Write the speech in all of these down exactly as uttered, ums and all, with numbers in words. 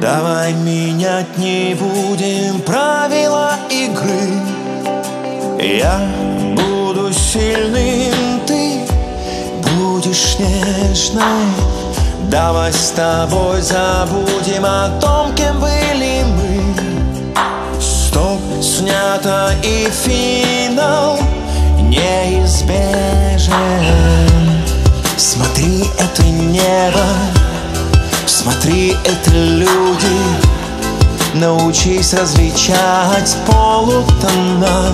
Давай менять не будем правила игры. Я буду сильным, ты будешь нежной. Давай с тобой забудем о том, кем были мы. Стоп, снято и финал неизбежен. Смотри, это небо, смотри, это люди. Научись различать полутона.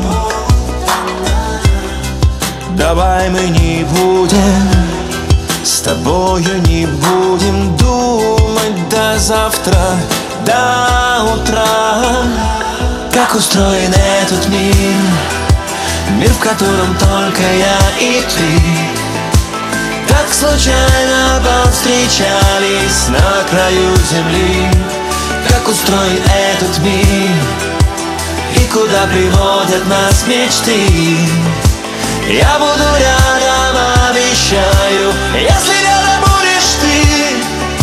Давай мы не будем, с тобою не будем думать до завтра, до утра. Как устроен этот мир, мир, в котором только я и ты. Так случайно повстречались на краю земли. Как устроен этот мир и куда приводят нас мечты. Я буду рядом, обещаю, если рядом будешь ты.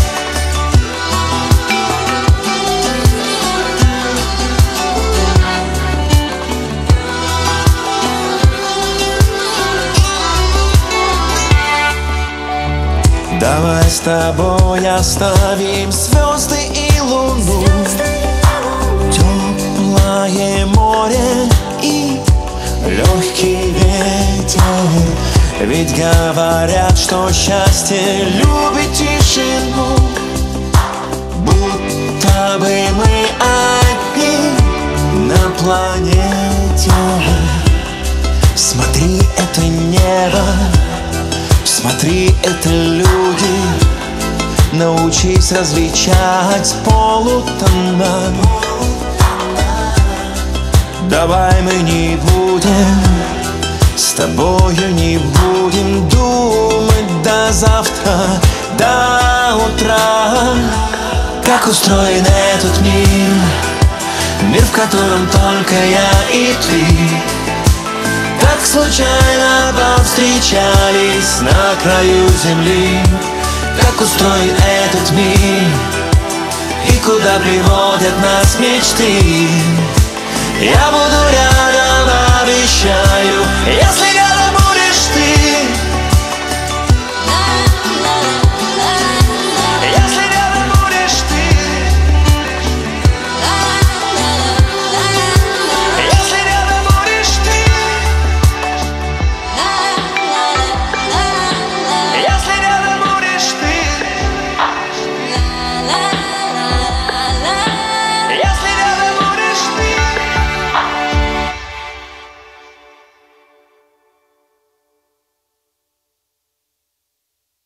Давай с тобой оставим звезды и луну, теплое море и легкий ветер. Ведь говорят, что счастье любит тишину. Будто бы мы одни на планете. Смотри, это небо, смотри, это люди. Научись различать полутона. Давай мы не будем, с тобою не будем думать до завтра, до утра. Как устроен этот мир, мир, в котором только я и ты. Так случайно повстречались на краю земли. Как устроен этот мир и куда приводят нас мечты. Я буду